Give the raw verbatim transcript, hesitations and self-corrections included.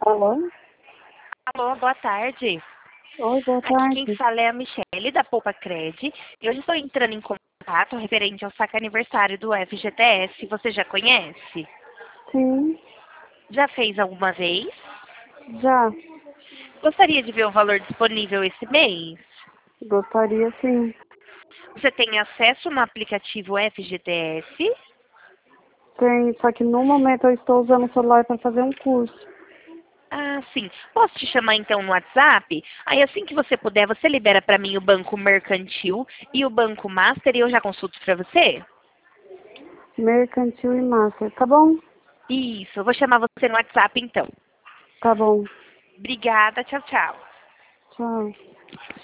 Alô? Alô, boa tarde. Oi, boa Aqui quem tarde. fala é a Michelle, da Poupa Cred. E hoje estou entrando em contato referente ao saque aniversário do F G T S. Você já conhece? Sim, Já fez alguma vez? já. Gostaria de ver o valor disponível esse mês? Gostaria sim. Você tem acesso no aplicativo F G T S? Tem, só que no momento eu estou usando o celular para fazer um curso. Ah, sim. Posso te chamar então no WhatsApp? Aí assim que você puder, você libera para mim o Banco Mercantil e o Banco Master e eu já consulto para você? Mercantil e Master. Tá bom? Isso, eu vou chamar você no WhatsApp então. Tá bom. Obrigada, tchau, tchau. Tchau.